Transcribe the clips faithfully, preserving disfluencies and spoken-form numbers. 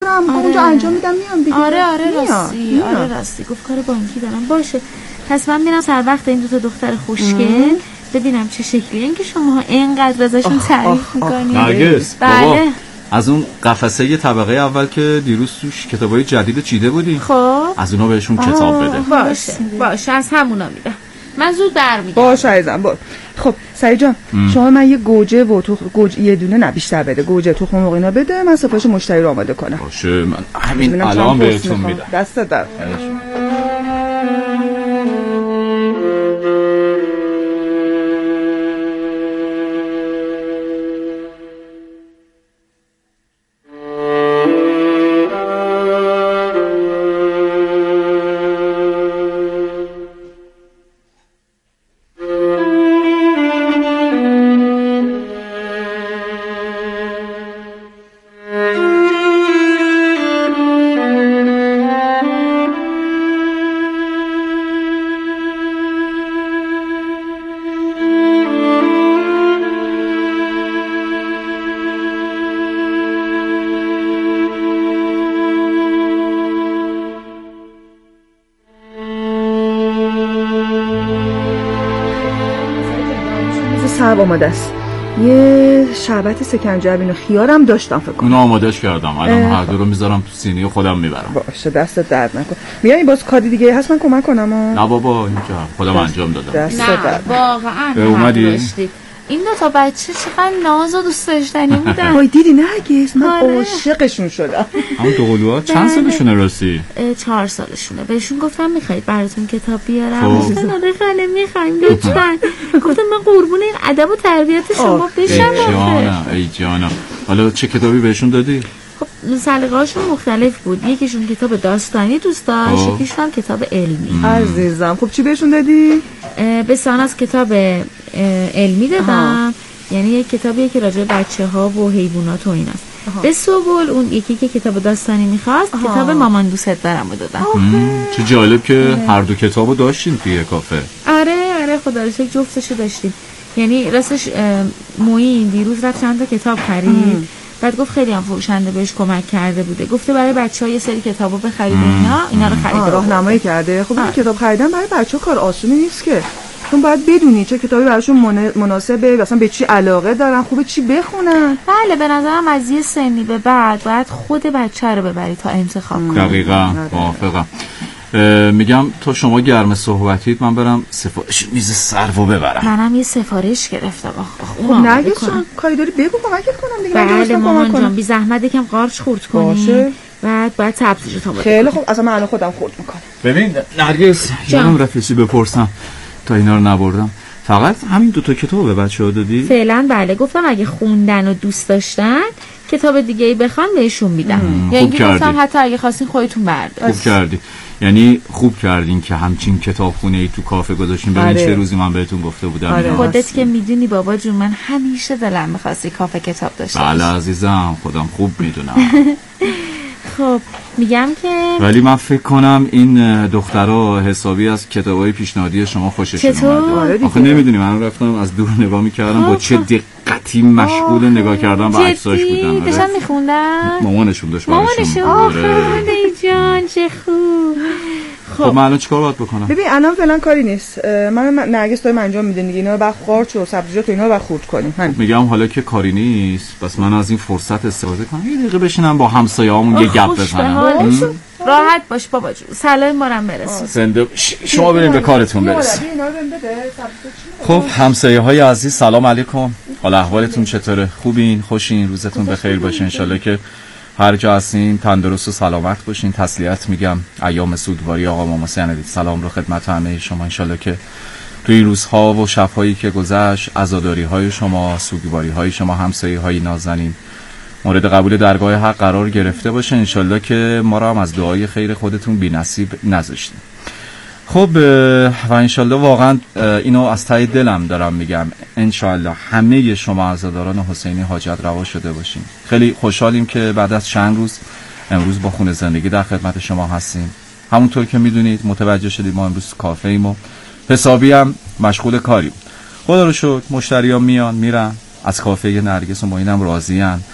آره. اونجا انجام میدم میام دیگه. آره آره راستی آره راستی گفت کار بانکی دارم. باشه پس من میرم سر وقت این دو تا دختر خوشگل ببینم چه شکلیه. اینکه شما اینقدر ازشون تعریف میکنید. نرگس بله. از اون قفسه ی طبقه اول که دیروز توش کتابای جدید چیده بودی خب از اونا بهشون کتاب بده. باشه باشه از همونا میدم. من زود برمیگردم. باشه عزیزم باشه. خب سعید جان شما من یه گوجه و تو گوجه یه دونه نه بیشتر بده. گوجه تو خم اینا بده من سفارش مشتری رو آماده کنم. باشه من همین الان بهتون میدم. دست در. سرب آماده است. یه شربت سکنجبین و خیارم داشتم فکر کنم. اونو آمادهش کردم. الان هر دو رو میذارم تو سینی و خودم میبرم. باشه دست درد نکن. میای باز کاری دیگه هست من کمک کنم ها؟ نه بابا اینجا خودم انجام دادم. دست درد. واقعا اومدی؟ این دو تا بچه چقدر ناز و دوست داشتنی بودن. وای دیدی نرگس من عاشقشون شدم. همون دو قلوها چند سالشونه راستی؟ چهار سالشونه. بهشون گفتم میخواید براتون کتاب بیارم؟ گفتن آره خاله میخوایم لطفاً. گفتم من قربون این ادب و تربیت شما بشم. ای جانم ای جانم. حالا چه کتابی بهشون دادی؟ خب سلیقه‌هاشون مختلف بود. یکیشون کتاب داستانی دوست داشت، یکیشون هم کتاب علمی. عزیزم خب چی بهشون دادی؟ بسیار از کتاب علمی دادم. یعنی یک کتابیه که راجع به بچه‌ها و حیوانات و ایناست. به سوال اون یکی که کتاب داستانی می‌خواست کتاب مامان دوست دارم رو دادم. چه جالب که هر دو کتابو داشتین توی کافه. آره آره خدا رو شکر جفتشو داشتیم. یعنی راستش موین دیروز رفت چند تا کتاب خرید. بعد گفت خیلی هم فروشنده بهش کمک کرده بوده. گفته برای بچه‌ها یه سری کتابو بخرید اینا اینا رو خرید. راهنمایی کرده. خب این کتاب خریدن برای بچه‌ها کار آسونی نیست که. چون باید بدونی چه کتابی براشون مناسبه، مثلا به چی علاقه دارن، خوبه چی بخونن. بله به نظرم از یه سنی به بعد باید خود بچه رو ببری تا انتخاب کنی. دقیقاً موافقم. میگم تو شما گرم صحبتید من برم سفارش میز سرو ببرم. منم یه سفارش گرفتم. آخ خب نرگس جان کاری داری بگو کمکت کنم دیگه. بله مامان جان بی زحمت یکم قارچ خورد کنی. باشه. بعد بعد سبزیجو تا خیلی خوب اصلا من الان خودم خورد میکنم. ببین نرگس یادم رفت چیزی بپرسم تا اینا رو نبردم. فقط همین دو تا کتاب به بچه‌ها دادی؟ فعلا بله. گفتم اگه خوندن و دوست داشتن کتاب دیگه ای بخوان بهشون میدم. یعنی گفتم حتی اگه خواستین خودتون بردارید. خوب کردی. یعنی خوب کردین که همچین کتابخونه ای تو کافه گذاشتین. ببین چه روزی من بهتون گفته بودم. آره. خودت که میدونی بابا جون من همیشه دلم می‌خواستی کافه کتاب داشته باشم. بله عزیزم خودم خوب میدونم. خب میگم که ولی من فکر کنم این دخترها حسابی از کتابای پیشنهادی شما خوششون اومده. آخه نمیدونی من رفتم از دور نگاه میکردم با چه دقتی مشغول نگاه کردم و عکساش بودن. داشتن میخوندن؟ مامانشون داشت مامانشون. آخه جان چه خوب. خب من الان چیکار باید بکنم؟ ببین الان فعلا کاری نیست. من نرگس داریم انجام میدن دیگه. اینا رو بعد قارچ و سبزیجات و اینا رو بعد خورد کنیم. میگم حالا که کاری نیست پس من از این فرصت استفاده کنم یه دقیقه بشینم با همسایه‌هامون یه گپ بزنم. راحت باش بابا جون. سلام مارم برسون. زنده شما بریم به کارتون برسید. خب همسایه‌های عزیز سلام علیکم. حال احوالتون چطوره؟ خوبین؟ خوشین؟ روزتون بخیر باشه ان شاءالله که هر جا هستین تندرست و سلامت باشین. تسلیت میگم ایام سوگواری آقا ماما سندید. سلام رو خدمت همه شما ان شاءالله که توی روزها و شب‌هایی که گذشت عزاداری‌های شما، سوگواری‌های شما، همسایه‌های نازنین مورد قبول درگاه حق قرار گرفته باشه ان شاءالله که ما را هم از دعای خیر خودتون بی‌نصیب نذاشتین. خب و ان شاءالله واقعا اینو از ته دلم دارم میگم ان شاءالله همه شما عزاداران حسینی حاجت روا شده باشین. خیلی خوشحالیم که بعد از چند روز امروز با خون زندگی در خدمت شما هستیم. همونطور که میدونید متوجه شدید ما امروز کافه ایم و حسابی هم مشغول کاریم. خدا رو شکر مشتریان میان میرن از کافه نرگس و معینم راضی‌ان.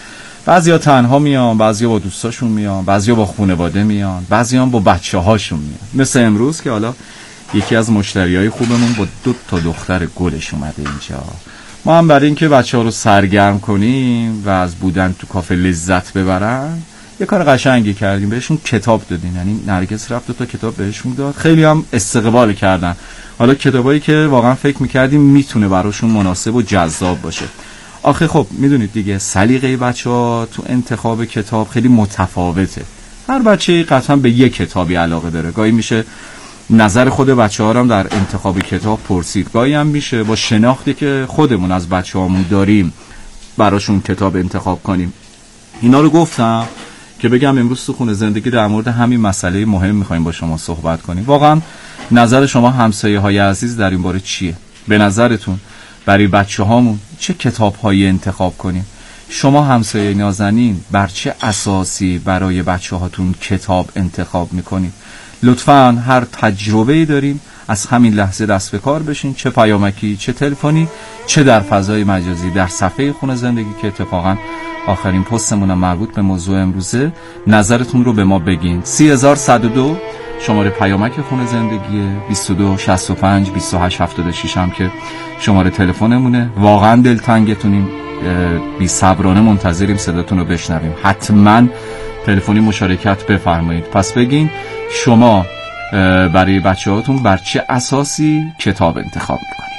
بعضیا تنها میان، بعضیا با دوستاشون میان، بعضیا با خانواده میان، بعضیا با بچه‌هاشون میان. مثل امروز که حالا یکی از مشتریای خوبمون با دو تا دختر گلش اومده اینجا. ما هم برای اینکه بچه‌ها رو سرگرم کنیم و از بودن تو کافه لذت ببرن یه کار قشنگی کردیم، بهشون کتاب دادیم. یعنی نرگس رفت دو تا کتاب بهشون داد، خیلی هم استقبال کردن. حالا کتابایی که واقعا فکر می‌کردیم میتونه براشون مناسب و جذاب باشه. آخه خب میدونید دیگه سلیقه بچه‌ها تو انتخاب کتاب خیلی متفاوته. هر بچه‌ای قطعا به یک کتابی علاقه داره. گاهی میشه نظر خود بچه‌ها رو هم در انتخاب کتاب پرسید، گاهی هم میشه با شناختی که خودمون از بچه‌هامون داریم براشون کتاب انتخاب کنیم. اینا رو گفتم که بگم امروز تو خونه زندگی در مورد همین مسئله مهم می‌خوایم با شما صحبت کنیم. واقعا نظر شما همسایه‌های عزیز در این باره چیه؟ به نظرتون برای بچه‌هامون چه کتاب‌هایی انتخاب کنیم؟ شما همسایه نازنین بر چه اساسی برای بچه‌هاتون کتاب انتخاب می‌کنید؟ لطفاً هر تجربه‌ای داریم از همین لحظه دست به کار بشین، چه پیامکی، چه تلفنی، چه در فضای مجازی، در صفحه خونه زندگی که اتفاقاً آخرین پستمون مربوط به موضوع امروزه. نظرتون رو به ما بگین. سی هزار و صد و دو شماره پیامک خونه زندگی، بیست و دو شصت و پنج بیست و هشت هفتاد و شش هم که شماره تلفنمونه. واقعا دلتنگتونیم، بی صبرانه منتظریم صداتون رو بشنویم. حتما تلفنی مشارکت بفرمایید. پس بگین شما برای بچه‌هاتون بر چه اساسی کتاب انتخاب میکنید؟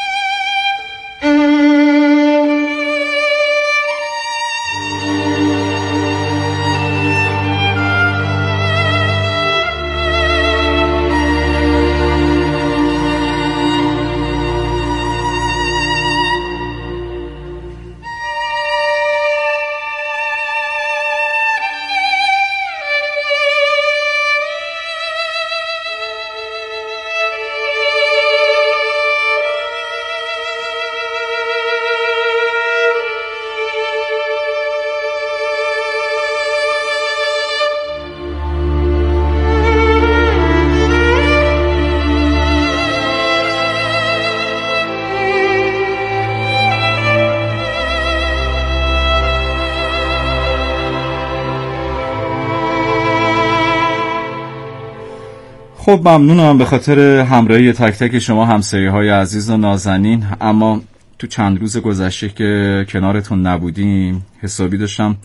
خب ممنونم به خاطر همراهی تک تک شما همسایه‌های عزیز و نازنین. اما تو چند روز گذشته که کنارتون نبودیم حسابی داشتم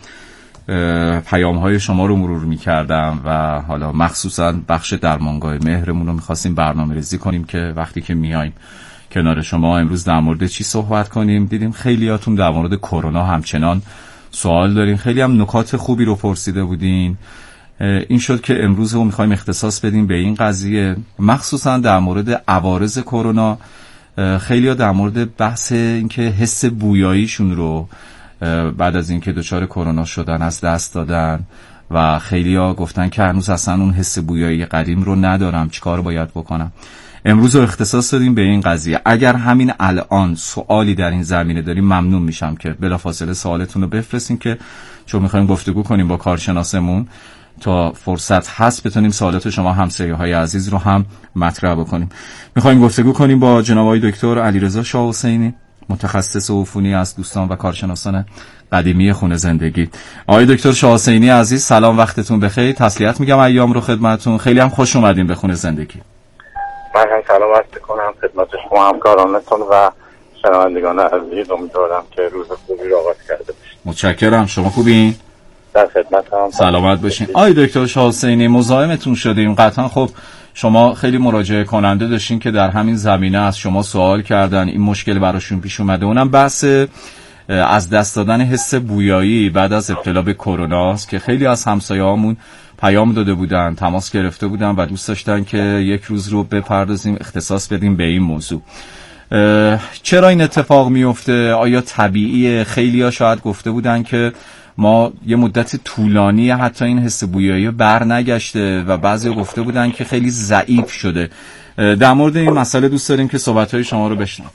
پیام‌های شما رو مرور می‌کردم و حالا مخصوصا بخش درمانگاه مهرمون رو می‌خواستیم برنامه‌ریزی کنیم که وقتی که میایم کنار شما امروز در مورد چی صحبت کنیم. دیدیم خیلیاتون در مورد کرونا همچنان سوال دارین، خیلی هم نکات خوبی رو پرسیده بودین. این شد که امروز رو میخوایم اختصاص بدیم به این قضیه، مخصوصا در مورد عوارض کرونا. خیلی ها در مورد بحث اینکه حس بویاییشون رو بعد از اینکه دچار کرونا شدن از دست دادن و خیلی ها گفتن که هنوز اصلا اون حس بویایی قدیم رو ندارم، چیکار باید بکنم. امروز رو اختصاص دادیم به این قضیه. اگر همین الان سوالی در این زمینه داریم ممنون میشم که بلافاصله سوالتون رو بفرستین، که چون میخوایم گفتگو کنیم با کارشناسمون تا فرصت هست بتونیم سوالات شما همسایه‌های عزیز رو هم مطرح بکنیم. میخوایم گفتگو کنیم با جناب آقای دکتر علیرضا شاه حسینی، متخصص عفونی از دوستان و کارشناسان قدیمی خونه زندگی. آقای دکتر شاه حسینی عزیز سلام، وقتتون بخیر. تسلیت میگم ایام رو خدمتتون. خیلی هم خوش اومدین به خونه زندگی. من هم سلام عرض کنم خدمت شما همکارانتون و شنوندگان عزیز. امیدوارم که روز خوبی رو آغاز کرده باشید. متشکرم. شما خوبین؟ در خدمتم. سلامت باشین. آقای دکتر شاه حسینی مزاحمتون شدیم. قطعا خب شما خیلی مراجعه کننده داشتین که در همین زمینه از شما سوال کردن، این مشکل براشون پیش اومده. اونم بحث از دست دادن حس بویایی بعد از ابتلا به کرونا است که خیلی از همسایه‌هامون پیام داده بودن، تماس گرفته بودن و دوست داشتن که یک روز رو بپردازیم اختصاص بدیم به این موضوع. چرا این اتفاق میفته؟ آیا طبیعیه؟ خیلی‌ها شاید گفته بودن که ما یه مدت طولانی حتی این حس بویایی بر نگشته و بعضی گفته بودن که خیلی ضعیف شده. در مورد این مسئله دوست داریم که صحبت‌های شما رو بشنویم.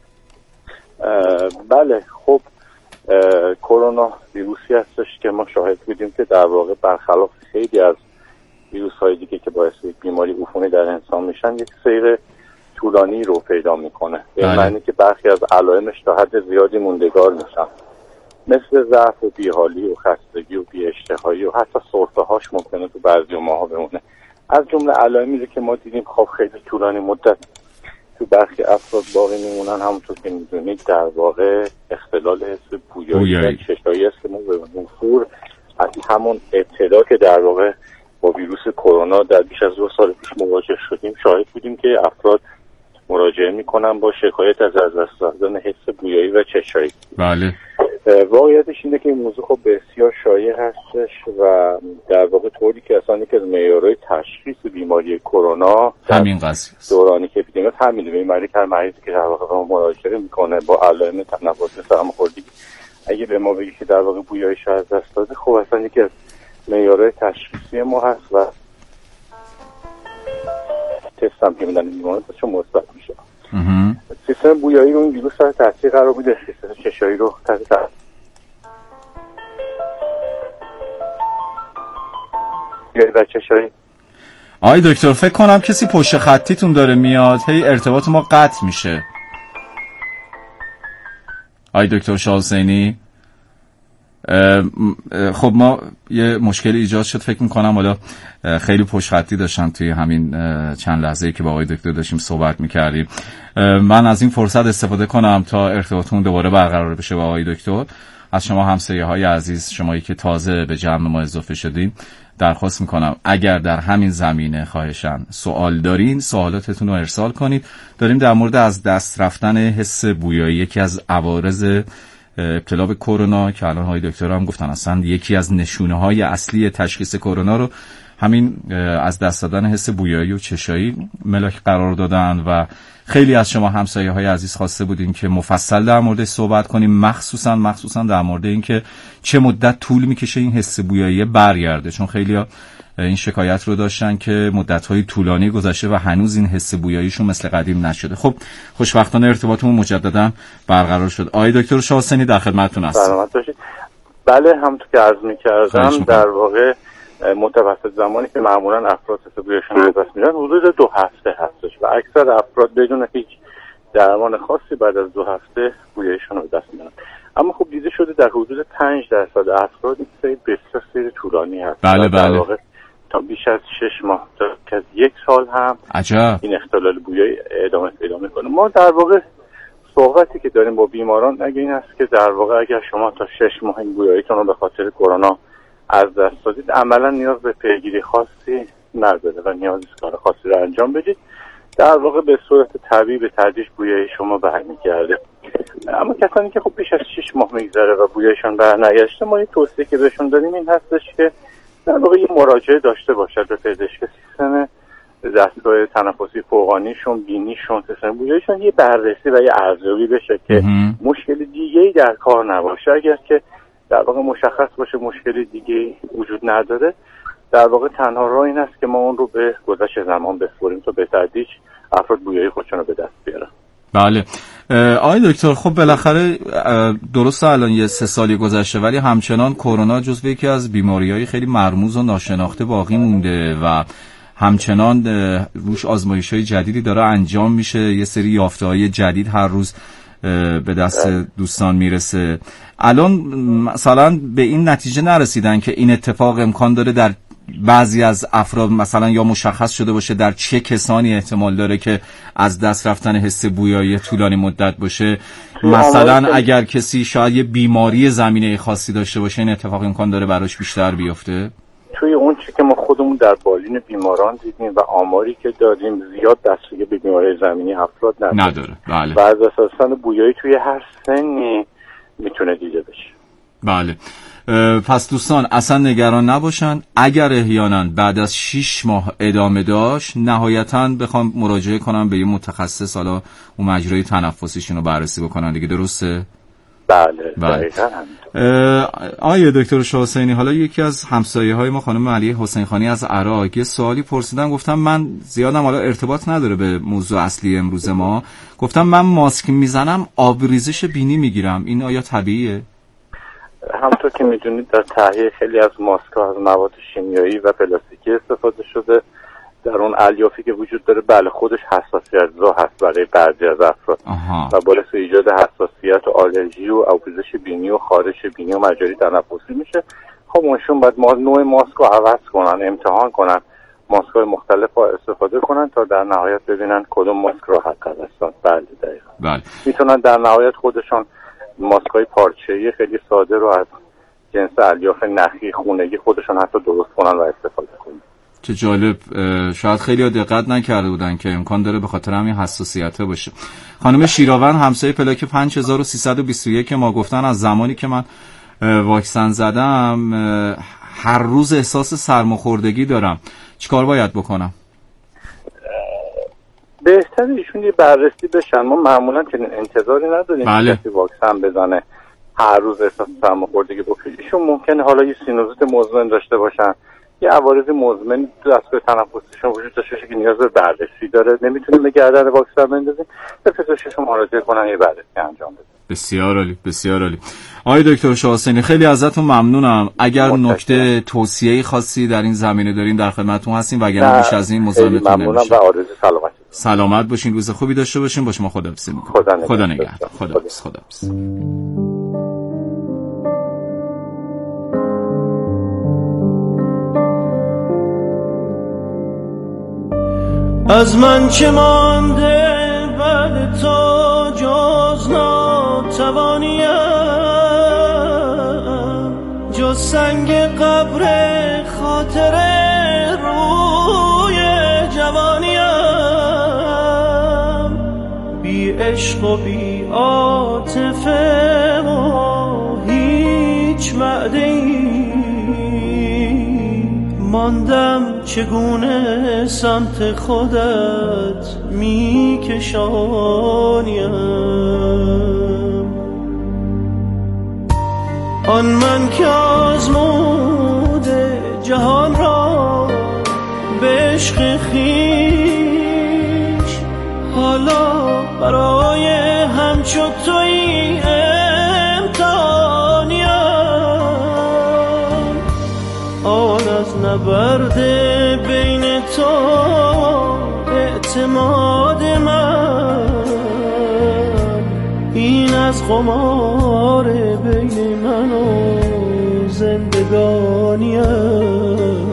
بله، خب کرونا ویروسی هستش که ما شاهد بودیم که در واقع برخلاف خیلی از ویروس‌های دیگه که باعث بیماری عفونی در انسان میشن یک سیر طولانی رو پیدا میکنه، به معنی که برخی از علائمش تا حد زیادی موندگار میشن. مثل ضعف و بیحالی و خستگی و بی‌اشتهایی و حتی سرفه‌هاش ممکنه تو بعضی ماها بمونه. از جمله علائمی که ما دیدیم خب خیلی طولانی مدت تو برخی افراد باقی میمونن، همونطور که میدونید در واقع اختلال حس بویایی و چشایی است که ما به منظور از همون ابتدا که در واقع با ویروس کرونا در بیش از دو سال پیش مواجه شدیم شاهد بودیم که افراد مراجعه میکنن با شکایت از از دست رفتن حس بویایی و چشایی. بله. واقعیتش اینه که این موضوع خب بسیار شایع هستش و در واقع طوری که اصلا که معیارهای تشخیص بیماری کرونا همین قضیه است. دورانی که اپیدمی همینه. به این معنی که هر مریضی که در واقع با مراجعه میکنه با علائم تنفسی سرماخوردگی اگه به ما بگه که در واقع بویاییش از دست داده، خب اصلا یکی از معیارهای تشخیصی ما هست و تست هم که میدن بیماری چون مثبت میشه. سیستم بویایی رو این ویروس رو تاثیر قرار میده، سیستم چشایی رو تحت تاثیر. و چشایی. آی دکتر فکر کنم کسی پشت خطیتون داره میاد، هی ارتباط ما قطع میشه. آی دکتر شاه حسینی، خب ما یه مشکل ایجاد شد، فکر میکنم حالا خیلی پشت خطی داشتن توی همین چند لحظه‌ای که با آقای دکتر داشتیم صحبت میکردیم. من از این فرصت استفاده کنم تا ارتباطمون دوباره برقرار بشه با آقای دکتر. از شما همسایه‌های عزیز، شمایی که تازه به جمع ما اضافه شدین، درخواست میکنم اگر در همین زمینه خواهشاً سوال دارین سوالاتتون رو ارسال کنید. داریم در مورد از دست رفتن حس بویایی، یکی از عوارض ابتلا به کرونا که الان های دکتر هم گفتن اصلا یکی از نشونه های اصلی تشخیص کرونا رو همین از دست دادن حس بویایی و چشایی ملاک قرار دادن و خیلی از شما همسایه های عزیز خواسته بودین که مفصل در مورد صحبت کنیم، مخصوصا مخصوصا در مورد این که چه مدت طول میکشه این حس بویایی برگرده، چون خیلی ها این شکایت رو داشتن که مدت‌های طولانی گذشته و هنوز این حس بویاییشون مثل قدیم نشده. خب خوشبختانه ارتباطمون مجددا برقرار شد. آقای دکتر شاه حسینی در خدمتتون هستم. سلامت باشید. بله همونطور که عرض می‌کردم در واقع متوسط زمانی که معمولا افراد حس بویاییشون رو دست میدن حدود دو هفته هستش و اکثر افراد بدون هیچ درمان خاصی بعد از دو هفته بویاییشون رو دست میدن. اما خب دیده شده در حدود پنج درصد افراد این سری بسیار سری طولانی هست. بله بله. تا بیش از شش ماه تا از یک سال هم عجب. این اختلال بویایی ادامه پیدا میکنه. ما در واقع صحبتی که داریم با بیماران اگه این است که در واقع اگر شما تا شش ماه این بویاییتون رو به خاطر کرونا از دست دادید عملا نیاز به پیگیری خاصی نداره و نیاز نیست کار خاصی رو انجام بدید، در واقع به صورت طبیعی به تدریج بویایی شما برمیگرده. اما کسانی که خب بیش از شش ماه میگذره و بویاییشون برنگشته، ما این توصیه که بهشون داریم این هستش که در واقع یه مراجعه داشته باشد به پزشک سیستم دستگاه تنفسی فوقانیشون، بینیشون، سیستم بویاییشون یه بررسی و یه ارزیابی بشه که مشکل دیگه‌ای در کار نباشه. اگر که در واقع مشخص باشه مشکل دیگه‌ای وجود نداره، در واقع تنها راه این است که ما اون رو به گذشت زمان بسپریم تا به تدریج افراد بویایی خودشون رو به دست بیارن. بله آقای دکتر، خب بالاخره درسته الان یه سه سالی گذشته ولی همچنان کرونا جزو یکی از بیماری‌های خیلی مرموز و ناشناخته باقی مونده و همچنان روش آزمایش‌های جدیدی داره انجام میشه، یه سری یافته‌های جدید هر روز به دست دوستان میرسه. الان مثلا به این نتیجه نرسیدن که این اتفاق امکان داره در بعضی از افراد مثلا یا مشخص شده باشه در چه کسانی احتمال داره که از دست رفتن حس بویایی طولانی مدت باشه؟ مثلا اگر کسی شاید یه بیماری زمینه خاصی داشته باشه این اتفاق امکان داره براش بیشتر بیفته؟ توی اون چی که ما خودمون در بالین بیماران دیدیم و آماری که دادیم زیاد دسترسی به بیماری زمینی افراد نداره. نداره. بله. و از اساساً بویایی توی هر سنی میتونه دیده بشه. بله. پس دوستان اصلا نگران نباشن، اگر احیانا بعد از شش ماه ادامه داشت نهایتاً بخوام مراجعه کنم به یه متخصص، حالا اون مجرای تنفسیشون رو بررسی بکنن دیگه، درسته؟ بله. بله. آیه دکتر شاه حسینی، حالا یکی از همسایه‌های ما خانم علیه حسین خانی از عراق یه سوالی پرسیدن، گفتم من زیادم حالا ارتباط نداره به موضوع اصلی امروز ما، گفتم من ماسک میزنم آبریزش بینی میگیرم، این آیا طبیعیه؟ همونطور که میدونید در تهیه خیلی از ماسک‌ها از مواد شیمیایی و پلاستیکی استفاده شده. در اون الیافی که وجود داره بله خودش حساسیت زا هست برای بعضی از افراد و باعث ایجاد حساسیت و آلرژی و آبریزش بینی و خارش بینی و مجاری تنفسی میشه. خب اونشون باید ما نوع ماسک رو عوض کنن، امتحان کنن، ماسک های مختلف رو استفاده کنن تا در نهایت ببینن کدوم ماسک راحت تر هستن. بله دقیقاً. بله. میتونن در نهایت خودشون ماسک های پارچه‌ای خیلی ساده رو از جنس الیاف نخی خونگی خودشون حتی درست کنن و استفاده کنن. چه جالب. شاید خیلی ها دقت نکرده بودن که امکان داره به خاطر همین حساسیت باشه. خانم شیراون همسایه پلاک پنج هزار و سیصد و بیست و یک ما گفتن از زمانی که من واکسن زدم هر روز احساس سرماخوردگی دارم، چیکار باید بکنم؟ بهتره ایشون یه بررسی بشن. ما معمولا که انتظاری نداریم بله. کسی واکسن بزنه هر روز احساس سرماخوردگی بکنه. ایشون ممکنه حالا یه سینوزیت مزمن داشته باشن، یه عوارض مزمن دستگاه تنفسیشون وجود داشته باشه که نیاز به بررسی داره، نمیتونیم به گردن واکسن بندازیم، به پزشکشون مراجعه کنن یه بررسی انجام بدن. بسیار عالی، بسیار عالی. آقای دکتر شاه حسینی خیلی ازتون ممنونم. اگر نکته توصیه‌ای خاصی در این زمینه دارین در خدمتتون هستیم، وگرنه بیش از این مزاحمتون نمی‌شیم. ممنونم و آرزوی سلامتی. سلامت باشین، روز خوبی داشته باشین. با شما خداحافظی می‌کنم. خدا نگهدار. خدا نگهدار. خداحافظ. خداحافظ. از من چه مانده بعد تو جز ناتوانیم، جز سنگ قبر خاطر روی جوانیم، بی عشق و بی عاطفه و هیچ وعده‌ای ماندم، چگونه سمت خودت میکشانیم. آن من که آزموده جهان را به عشق خویش، حالا برای همچو تویی امتحانیم. آن از نبرد بین تو اعتماد من، این از قمار بین من و زندگانیم.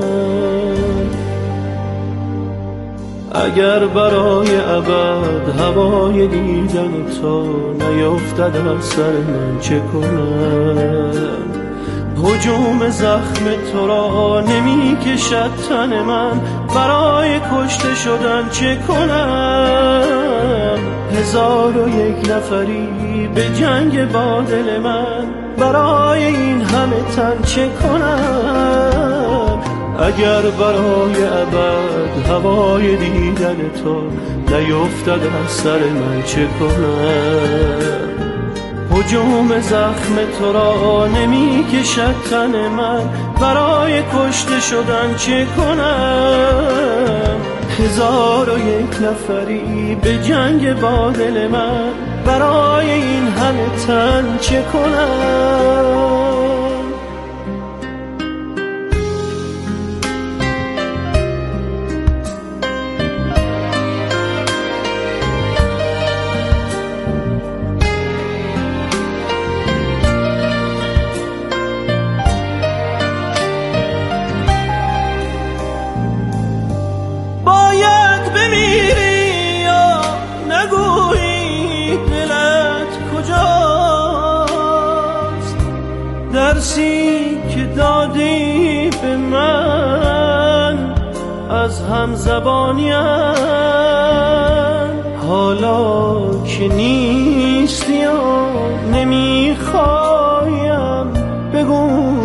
اگر برای ابد هوای دیدن تو نیفتد از سر من چه کنم؟ هجوم زخم تو را نمی کشد تن من، برای کشته شدن چه کنم؟ هزار و یک نفری به جنگ با دل من، برای این همه تن چه کنم؟ اگر برای ابد هوای دیدن تو نیفتد از سر من چه کنم؟ هجوم زخم تو را نمی کشد تن من، برای کشته شدن چه کنم؟ هزار و یک نفری به جنگ با دل من، برای این همه تن چه کنم؟ درسی که دادی به من از هم زبانیم، حالا که نیستی و نمیخوایم بگو،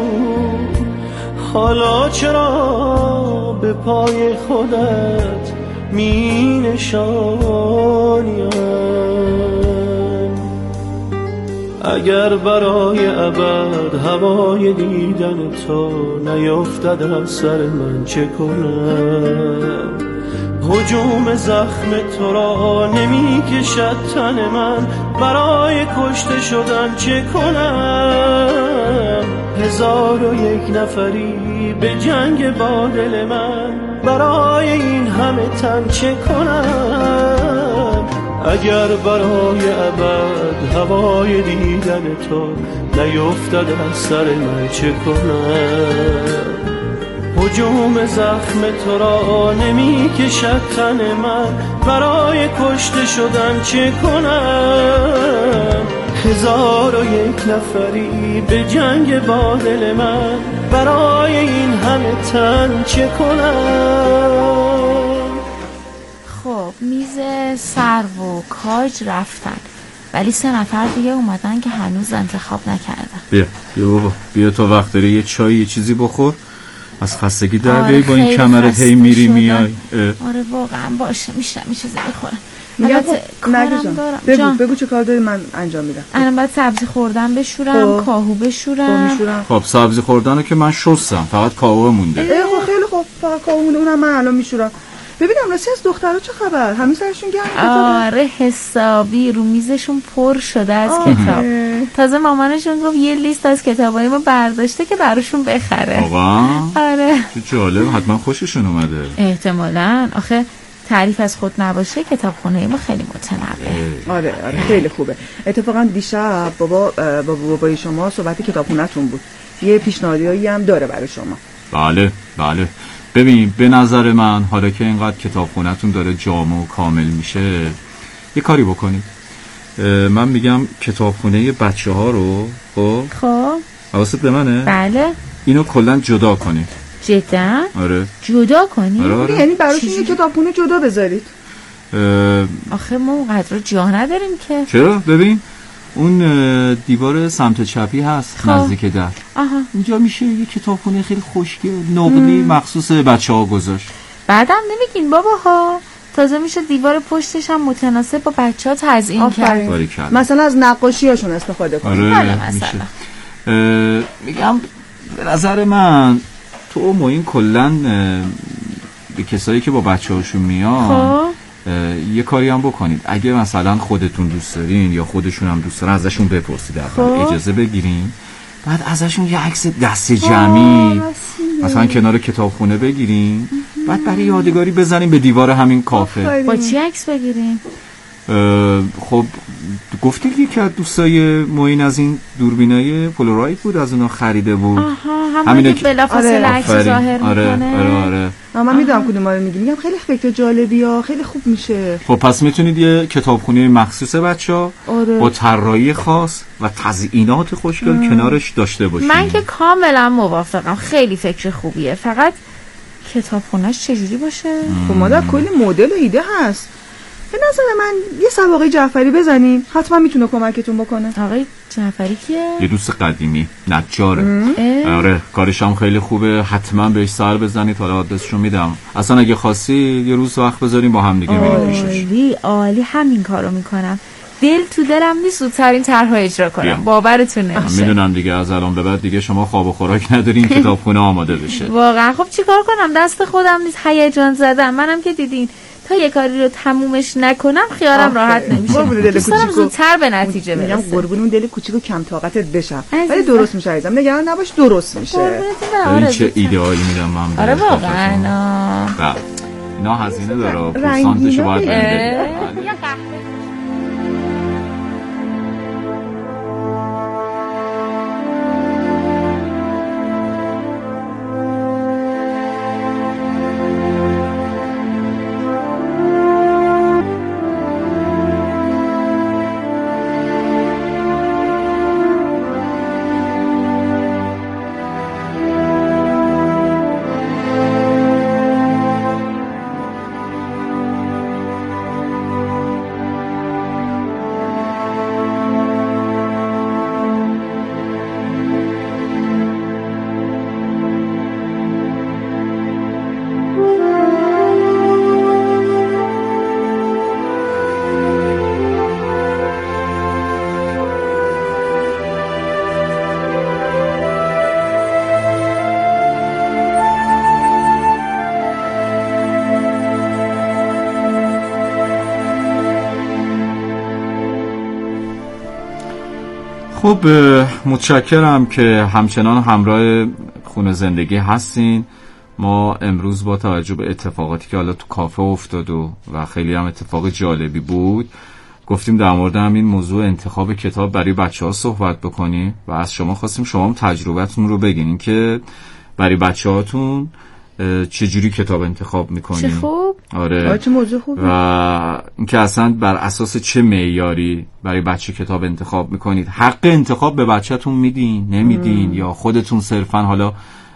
حالا چرا به پای خودت می نشانیم؟ اگر برای ابد هوای دیدن تو نیفتد از سر من چه کنم؟ هجوم زخم تو را نمی کشد تن من، برای کشته شدن چه کنم؟ هزار و یک نفری به جنگ با دل من، برای این همه تن چه کنم؟ اگر برای ابد هوای دیدن تو نیفتد از سر من چه کنم؟ هجوم زخم تو را نمی کشد تن من، برای کشته شدن چه کنم؟ هزار و یک نفری به جنگ با دل من، برای این همه تن چه کنم؟ خب میز سرو و کاج رفتن، ولی سه نفر دیگه اومدن که هنوز انتخاب نکردن. بیا بیا بابا بیا، تو وقت داری یه چای یه چیزی بخور، از خستگی در بیایی. با این کمرت هی میری میای. آره واقعا باشه، میشنم یه چیزی بخورم. میگم کارم دارم. بگو جان. بگو چه کار داری من انجام میدم. الان باید سبزی خوردن بشورم، کاهو بشورم. خب سبزی خوردنو که من شستم، فقط کاهو مونده. اه خب خیلی خوب، فقط کاهو مونده، اونم من الان میشورم. ببینم راستی از دخترها چه خبر؟ همین سرشون گرم؟ آره حسابی رو میزشون پر شده از کتاب. تازه مامانشون گفت یه لیست از کتابای ما برداشته که براشون بخره. واقعا؟ آره چه جالب، حتما خوششون اومده. احتمالاً. آخه تعریف از خود نباشه کتابخونه ما خیلی متنوعه. آره آره خیلی خوبه. اتفاقا دیشب بابا بابا بابای شما صحبت کتابخونه‌تون بود. یه پیشنهادی هم داره برای شما. بله بله. ببین به نظر من حالا که اینقدر کتابخونه‌تون داره جامع و کامل میشه، یه کاری بکنید. من میگم کتابخونه بچه ها رو خب خب حواست به منه؟ بله. اینو کلا جدا کنید. جدا؟ آره جدا کنید؟ آره آره. یعنی براشون یه کتابخونه جدا بذارید؟ آخه ما اونقدر جا نداریم که. چرا؟ ببین اون دیوار سمت چپی هست خب. نزدیک در. آها. اونجا میشه یه کتابخونه خیلی خوشگل نقلی مخصوص بچه ها گذاشت. بعدم نمیگین بابا ها، تازه میشه دیوار پشتش هم متناسب با بچه ها تزیین کرد. مثلا از نقاشی هاشون استفاده کنید. آره مثلا میگم به نظر من تو و معین کلن به کسایی که با بچه هاشون میان خب یه کاری هم بکنید. اگه مثلا خودتون دوست دارین یا خودشون هم دوست دارن ازشون بپرسید، اول اجازه بگیرین، بعد ازشون یه عکس دست جمعی مثلا کنار کتابخونه بگیرین، بعد برای یادگاری بزنین به دیوار همین کافه. با چی عکس بگیرین؟ خب گفتید یکی از دوستای معین از این دوربینای پولاروید بود، از اونا خریده بود. آها همین که بلافاصله عکس ظاهر آره میکنه. آره آره. من میدونم کدوم رو میگی. میگم خیلی فکر جالبی ها، خیلی خوب میشه. خب پس میتونید یه کتابخونه مخصوص بچه‌ها آره. با طراحی خاص و تزیینات خوشگل ام. کنارش داشته باشید. من که کاملا موافقم، خیلی فکر خوبیه. فقط کتابخونه‌اش چجوری باشه؟ خب مادر کلی مدل و ایده هست. به نظر من یه سر آقای جعفری بزنین، حتما میتونه کمکتون بکنه. آقای جعفری کیه؟ یه دوست قدیمی، نجاره. آره کارش هم خیلی خوبه، حتما بهش سر بزنید. حالا آدرسشو میدم. اصلا اگه خواستی یه روز وقت بذاریم با هم دیگه میریم پیشش. عالی عالی، همین کارو میکنم. دل تو دلم نیست زودتر این طرحو اجرا کنم. باورتون نمیشه. میدونم دیگه، از الان به بعد دیگه شما خواب و خوراک ندارین، کتابخونه آماده بشه. واقعا خب چیکار کنم؟ دست خودم نیست، هیجان زدم. منم که دیدین تا یه کاری رو تمومش نکنم خیالم راحت نمیشه. دوست دارم زودتر به نتیجه برسم. میگم قربون اون دل کوچیک و کم طاقتت بشم، ولی درست میشه عزیزم، نگران نباش، درست میشه. این چه ایدئالی میدم من. آره واقعا. اینا هزینه داره، پرسانتشو باید بده. خب متشکرم که همچنان همراه خونه زندگی هستین. ما امروز با توجه به اتفاقاتی که حالا تو کافه افتاد و, و خیلی هم اتفاق جالبی بود گفتیم در مورد همین موضوع انتخاب کتاب برای بچه ها صحبت بکنیم و از شما خواستیم شما هم تجربتون رو بگین که برای بچه هاتون چجوری کتاب انتخاب میکنین. چه خوب. آره چه موضوع خوبه. و اینکه اصلا بر اساس چه معیاری برای بچه کتاب انتخاب میکنید. حق انتخاب به بچه‌تون میدین نمیدین ام. یا خودتون صرفا حالا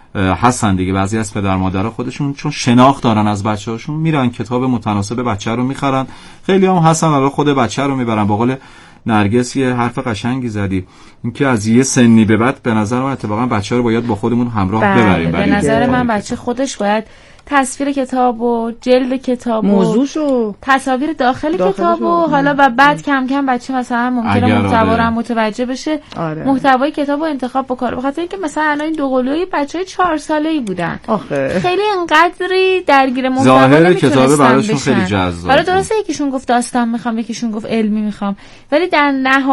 هستن دیگه بعضی از پدر مادرها خودشون چون شناخت دارن از بچه‌هاشون میرن کتاب متناسب بچه رو میخرن. خیلی هم هستن حالا خود بچه رو میبرن. با قول نرگس یه حرف قشنگی زدی اینکه از یه سنی به بعد به نظر من اتفاقا بچه رو باید با خودمون همراه بله. ببریم. به نظر من بچه خودش باید تصویر کتاب و جلد کتاب و موضوعشو تصاویر داخل کتاب و حالا و بعد کم کم بچه مثلا ممکنه محتوا رو متوجه بشه. آره. محتوای کتاب رو انتخاب بکنه. بخاطر اینکه مثلا الان این دو قلوی بچهای چهار ساله‌ای بودن. آخه خیلی انقدری درگیر محتوا ظاهر کتاب براشون بشن. خیلی جذاب. حالا درسته یکیشون گفت داستان میخوام یکیشون گفت علمی میخوام ولی در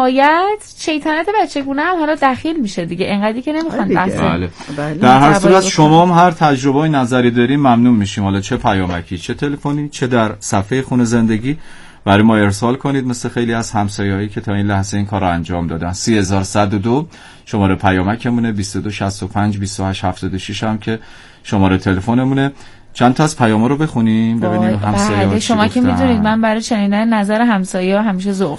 نهایت شیطنت بچگونه هم حالا دخیل میشه دیگه. انقدری که نمیخوان بحث. بله. در هر صورت شما هم هر تجربه نظری دارین ممنون میشیم. حالا چه پیامکی چه تلفنی چه در صفحه خونه زندگی برای ما ارسال کنید مثل خیلی از همسایه‌هایی که تا این لحظه این کار رو انجام دادن. سه هزار و صد و دو شماره پیامکمونه، بیست و دو شصت و پنج بیست و هشت هفتاد و شش هم که شماره تلفنمونه. چند تا از پیاما رو بخونیم ببینیم همسایه‌ها چی شما گفتن. که میدونید من برای شنیدن نظر همسایه‌ها همیشه ذوق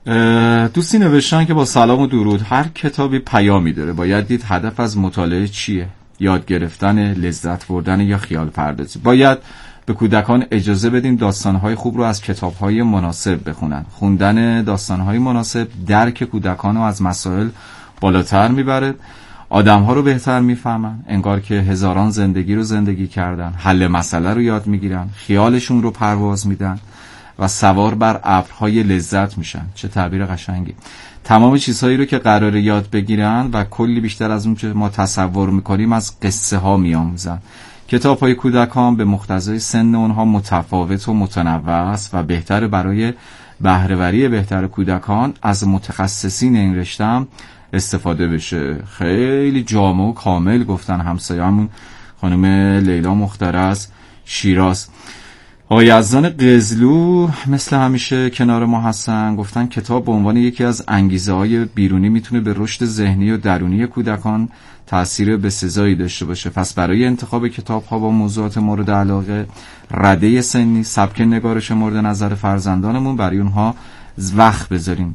دارم. دوستی نوشتن که با سلام و درود هر کتابی پیامی داره. باید دید هدف از مطالعه چیه؟ یاد گرفتن، لذت بردن یا خیال پردازی. باید به کودکان اجازه بدیم داستان‌های خوب رو از کتاب‌های مناسب بخونن. خوندن داستان‌های مناسب درک کودکان رو از مسائل بالاتر میبره. آدم‌ها رو بهتر میفهمن. انگار که هزاران زندگی رو زندگی کردن. حل مسئله رو یاد میگیرن. خیالشون رو پرواز میدن و سوار بر ابرهای لذت میشن. چه تعبیر قشنگی. تمام چیزهایی رو که قراره یاد بگیرن و کلی بیشتر از اون که ما تصور میکنیم از قصه ها میآموزن. کتاب های کودکان به مقتضای سن اونها متفاوت و متنوع است و بهتر برای بهره‌وری بهتر کودکان از متخصصین این رشته استفاده بشه. خیلی جامع و کامل گفتن همسایه‌مون خانم لیلا مخترز شیراز. آقای یزدان قزلو مثل همیشه کنار ما هستن. گفتن کتاب به عنوان یکی از انگیزه‌های بیرونی میتونه به رشد ذهنی و درونی کودکان تأثیر بسزایی داشته باشه. پس برای انتخاب کتاب‌ها با موضوعات مورد علاقه، رده سنی، سبک نگارش مورد نظر فرزندانمون برای اونها وقت بذاریم.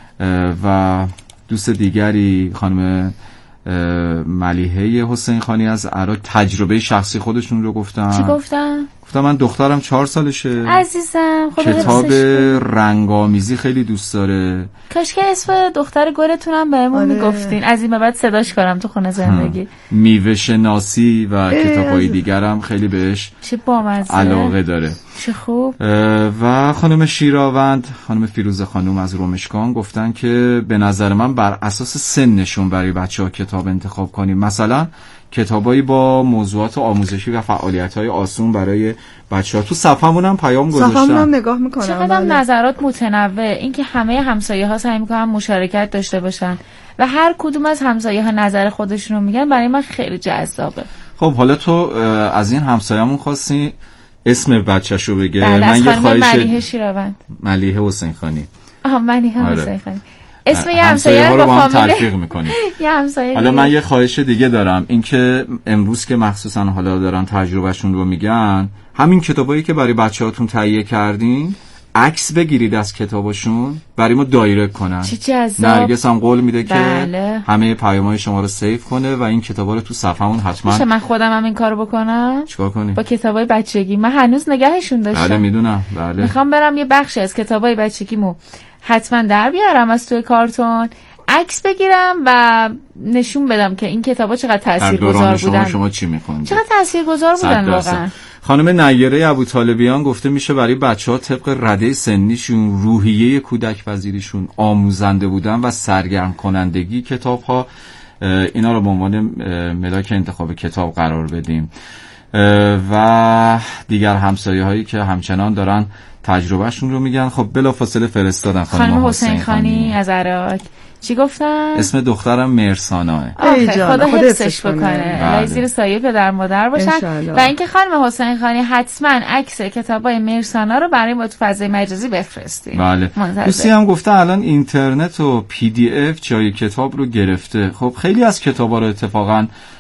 و دوست دیگری خانم ملیحه حسین خانی از عراق تجربه شخصی خودشون رو گفتن. چی گفتن؟ گفتم من دخترم چهار سالشه عزیزم کتاب رنگامیزی خیلی دوست داره. کاش که اسم دختر گلتونم بهمون آره. میگفتین از این به بعد صداش کنم تو خونه زندگی. میوه شناسی و کتاب‌های دیگرم خیلی بهش چه بامزه علاقه داره. چه خوب. و خانم شیراوند خانم فیروزه خانم از رومشکان گفتن که به نظر من بر اساس سنشون برای بچه‌ها کتاب انتخاب کنیم. مثلا کتابایی با موضوعات آموزشی و فعالیت‌های آسون برای بچه‌ها. تو صفحمون هم پیام گذاشتن. صفحه‌مون نگاه می‌کنم. چقدر نظرات متنوع. این که همه همسایه‌ها سعی می‌کنن مشارکت داشته باشن و هر کدوم از همسایه‌ها نظر خودشون رو میگن برای من خیلی جذابه. خب حالا تو از این همسایه‌مون خواستی اسم بچه‌شو بگه. من یه خواهش ملیحه شیراوند. ملیحه حسین خانی. آها ملیحه آره. حسین خانی. اسم یه همسایه رو با هم فامیل تلفیق می‌کنیم. یه همسایه. حالا من یه خواهش دیگه دارم. این که امروز که مخصوصا حالا دارن تجربهشون رو میگن همین کتابایی که برای بچه‌هاتون تهیه کردین عکس بگیرید از کتاباشون برای ما دایرکت کنن. چه جذاب. نرگس هم قول میده بله. که همه پیام‌های شما رو سیو کنه و این کتابا رو تو صفحمون حتما. میشه من خودم هم این کارو بکنم؟ چیکار کنی؟ با کتابای بچگی من هنوز نگهشون داشتم. بله میدونم. بله. میخوام برم یه بخشی از کتابای بچگیمو حتما در بیارم از توی کارتون، عکس بگیرم و نشون بدم که این کتابا چقدر تاثیرگذار بودن. شما چی میخوندید؟ چقدر تاثیرگذار بودن واقعا. خانم نیره ابوطالبیان گفته میشه برای بچه‌ها طبق رده سنیشون، روحیه کودک پذیریشون، آموزنده بودن و سرگرم کنندگی کتاب‌ها اینا رو به عنوان ملاک انتخاب کتاب قرار بدیم. و دیگر همسایه هایی که همچنان دارن تجربهشون رو میگن. خب بلافاصله فرستادن خانم, خانم حسین خانی از عراق چی گفتن؟ اسم دخترم مرساناه. آخه خدا حفظش بکنه. الهی زیر سایه پدر مادر باشن. انشالله. و اینکه خانم حسین خانی حتما عکس کتابای مرسانا رو برای ما تو فضای مجازی بفرستید. بله. دوستی هم گفته الان اینترنت و پی دی اف جای کتاب رو گرفته. خب خیلی از کتابا رو اتفاقا